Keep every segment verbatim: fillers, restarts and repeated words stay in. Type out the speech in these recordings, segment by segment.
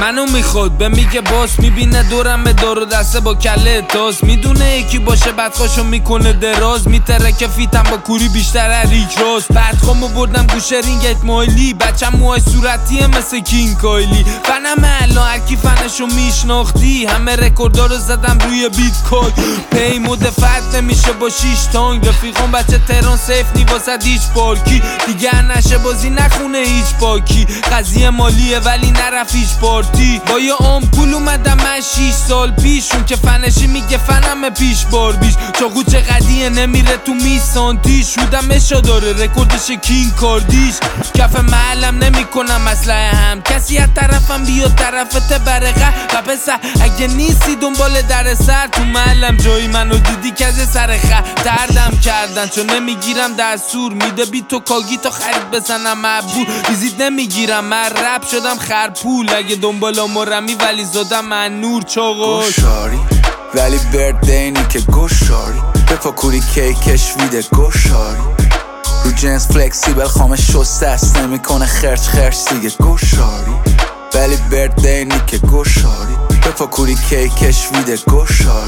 منو میخواد به میگه باس، میبینه دورم به دار و دسته با کله تاس، میدونه یکی باشه بعد خوشو میکنه دراز، میتره که فیتم با کوری بیشتر ریک راست. بعد خامو بردم گوشه رینگت مایلی، بچم موهای صورتیه مثل کینگ کایلی. فنم الان هرکی فنشو میشناختی، همه رکوردا رو زدم روی بیت کوین. پی مدفعت نمیشه با شیش تانگ، رفیقان بچه تهران سیف نی واسه هیچ پارکی. دیگه نشه بازی نخونه هیچ پاکی، قضیه مالیه ولی نرف هیچ پارتی. با یه آمپول اومدم من شیش سال پیش، اون که فنشی میگه فنم پیش بار بیش. چاقو چه قدیه نمیره تو میسانتیش، شودم اشا داره رکوردش کینگ کاردیش. کف محلم نمی کنم اسلحه هم، کسی از طرفم بیاد طرفت برقه. و پسر اگه نیستی دنبال در سر، تو محلم جایی منو دیدی که از سر خط دردم کردن، چون نمیگیرم دستور میده بی تو کاگی تا خرید بزنم مبور. ویزیت نمیگیرم من رپ شدم خرپول، اگه دنبال مرمی ولی زدم من نور چاقال گوشاری ولی بردینی که گوشاری، بفا کوری کیکش ویده گوشاری. رو جنس فلکسیبل خامه شسته است، نمی کنه خرچ خرچ دیگه گوشاری. ولی بردینی که گوشاری، بفا کوری کیکش ویده گوشاری.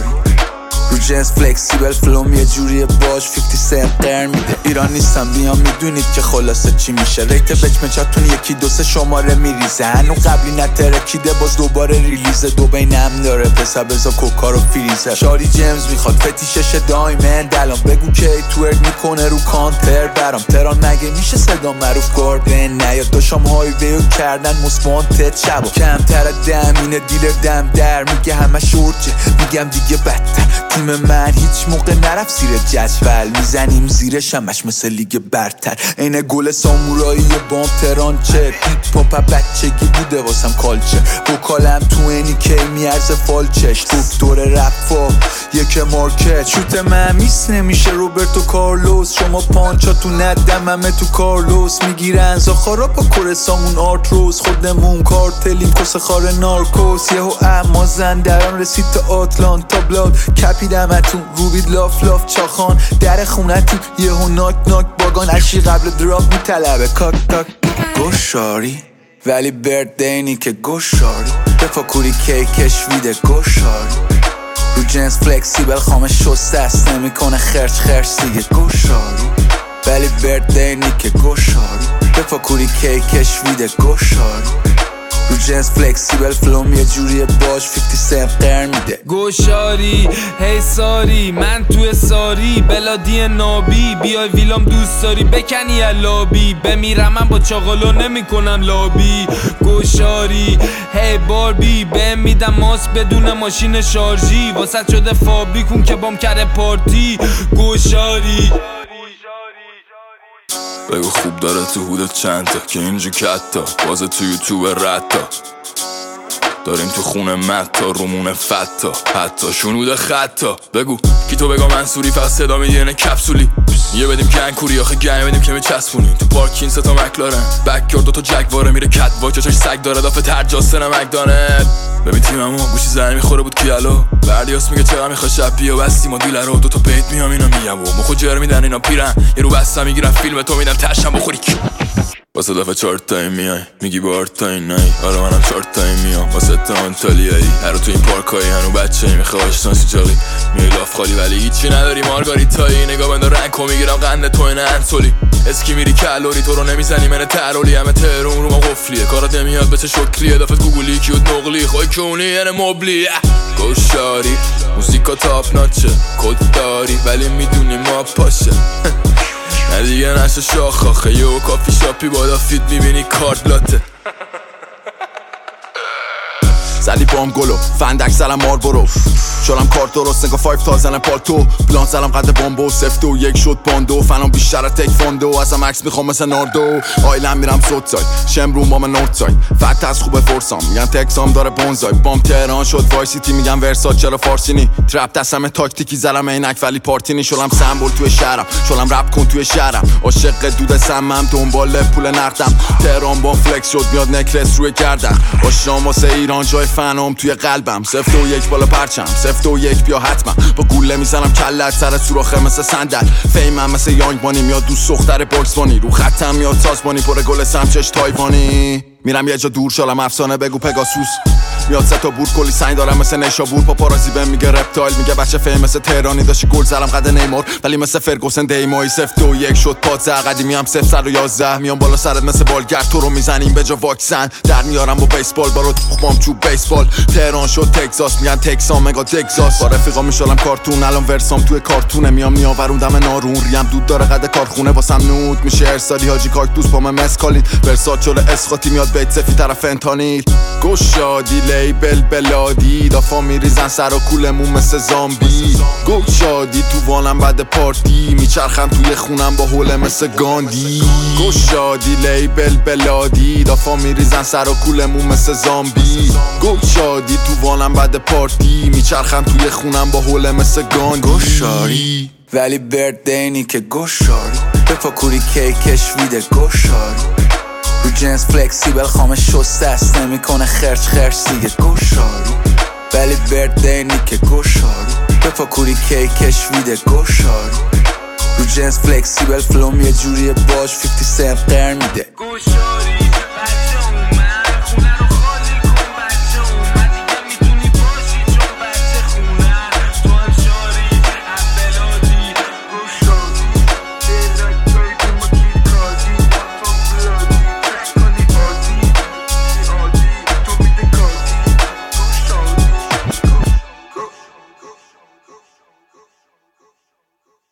رو جنس فلکسیبل فلوم یه جوریه باش پنجاه سنت قرن میده. ایران نیستم بیام میدونید که خلاصه چی میشه، ریت بچمچاتون یکی دو سه شماره میریزه. هنو قبلی نترکیده باز دوباره ریلیزه، دو بینم داره پسر بزا کوکا رو فریزه. شاری جیمز میخواد فتیشش دایمند، الان بگو که توئرک میکنه رو کانتر برام. تران مگه میشه صدا معروف گاردن نیاد، داشام های ویو کردن مسپانتت شبا. کمتر دم اینه دیلر دم در میگه همه شورچه، میگم دیگه بدتر. تیم من هیچ موقع نرفت زیر جدول، میزنیم زیر شمش مثل لیگ برتر. اینه گل سامورایی بام تران چه هیپ هاپ بچگی بوده واسم کالچه. وکالم تو اینی کی میارزه فالچش، دکتر رفا یک مارکت. شوت من میس نمیشه روبرتو کارلوس، شما پانچا تو ندم همه تو کارلوس. میگیرن زاخارا با کورسامون آرتروس، خودمون کارتلیم کس خار نارکوس. یهو اما زندران رسید تا آتلانتا بلاد، کپیدم اتون روبید لاف لاف چاخان. در خونتیم یهو ناک ناک باگان، اشی قبل دراپ میطلبه کاک کاک. گوشاری ولی بردینی که گوشاری، بفا کوری کیکش ویده گوشاری. رو جنس فلکسیبل خامه شسته است، نمی کنه خرچ خرچ دیگه گوشاری. ولی بردینی که گوشاری، بفا کوری کیکش ویده گوشاری. رو جنس فلکسیبل فلوم یه جوریه باش پنجاه سنت قرن میده. گوشاری هی ساری من توی ساری، بلادی نابی بیای ویلام دوست داری بکنی لابی. بمیرم من با چاقالو نمی کنم لابی. گوشاری هی باربی بهم میدم ماست بدون ماشین شارژی، واسه شده فابریکون که بام کرده پارتی. گوشاری بگو خوب داره تو حودت چند تا که اینجا کتا بازه تو یوتیوب رتا. داریم تو خونه متا رومونه فتا، حتی شنود خطا. بگو کی تو بگا منصوری فقط صدا میدینه کپسولی. یه بدیم گنگوری آخه گنگ بدیم که میچسبونیم. تو پارکین ستا مکلارن بکیار دوتا جگواره میره کت واک، چاش سگ داره دافه ترجاسته نمکدانت. ببین تیممو گوشی زنی میخوره بود کیالو، بردیاس میگه چقدر میخواد شب بیا بستیم و دیلر رو دوتا پیت میام اینا میگم و مخو جر میدن اینا پیرن. یه رو بستم میگیرم فیلم تو میدم تشم بخوری واسه دفعه چهار تایی میای میگی با آرت تایی نایی. آره منم چهار تایی میام واسه تا انتالیایی. هرو تو این پارکایی هنو بچه ای میخواه آشناسی جاقی. میای لاف خالی ولی هیچی نداری مارگاریتایی. نگاه بنده رنگو میگیرم قنده تو این انسولی. اسکی میری کالوری تو رو نمیزنی من ترولی. همه تهرون رو ما قفلیه کارات نمیاد بچه شکلیه. دفت گوگلی کیوت نقلی خواه کونی یعنی مبلی. گوشاری موسیقا تاپ ناچه کد داری ولی میدونی ما پاشه. نه دیگه نشه شاخ آخه یه کافی شاپی بادا فید میبینی کارت لاته. زلی بام گلو فندک زلم مار برو، شدم کارت درست نگاه فایف تا زنم پالتو. پلان زلم قد بامبو سفت و یک شد باندو. فنام بیشتر تک فاندو ازم عکس میخوام مثل ناردو. آیلم میرم سوت ساید شمرون با من نورت ساید. فت از خوبه فرسام میگن تکسام داره بونزای. بام تهران شد وای سیتی میگن ورسات چرا فارسینی. ترپ دستم تاکتیکی زلم عینک ولی پارتینی. شدم سمبل توی شهرم شدم رپ کن توی شهرم. عاشق دود سمم دنبال پول نقدم. تهران با فلکس شد میاد نکلس روی گردن. آشام واسه ایران جای فنام توی قلبم. سفت و یک بالا پرچم، سفت و یک بیا حتما. با گوله میزنم کلت سر سوراخه مثل صندل. فیمم مثل یانگ بانی، میاد دوست دختر باکس بانی. رو خطم میاد سازبانی، پر گل سمچش تایوانی. میرم یه جا دور شالم افسانه بگو پگاسوس. میاد سه تا بور کلی سنگ دارم مثل نیشابور. پاپارازی بهم میگه رپتایل، میگه بچه فیم مثل تهرانی. داشتی گل زدم قد نیمار ولی مثل فرگوسن دیمایی. سفت و یک شد پادزه قدیمی هم صفر صد و یازده. میام بالا سرت مثل بالگرد، تو رو میزنیم به جا واکسن. در میارم با بیسبال بارو تخمام چوب بیسبال. تهران شد تگزاس، میگن تکسان مگا تگزاس. با رفیقا میشالم کارتون، الان ورسام توی کارتونه. میام میآوروندم نارون، ریم دود داره قد کارخونه. واسم نود میشه ارسالی حاجی کاکتوس با من مسکالین. ورسات شده اسقاطی میاد بیت سفی طرف فنتانیل. گشادی لیبل بلادی، دافا میریزن سر و کولمون مثل زامبی. گشادی تو وانم بعد پارتی، میچرخم توی خونم با حوله مثل گاندی. گشادی لیبل بلادی، دافا میریزن سر و کولمون مثل زامبی. گشادی تو وانم بعد پارتی، میچرخم توی خونم با حوله مثل گاندی. گشاری ولی بردینی که گشاری. بپا کوری کیکش ویده گشاری. رو جنس فلکسیبل خامه شسته است، نمیکنه خرچ خرچ دیگه گشاری. ولی بردینی که گشاری. بپا کوری کیکش ویده گشاری. رو جنس فلکسیبل فلوم یه جوریه باش فیفتی سنت قرن میده.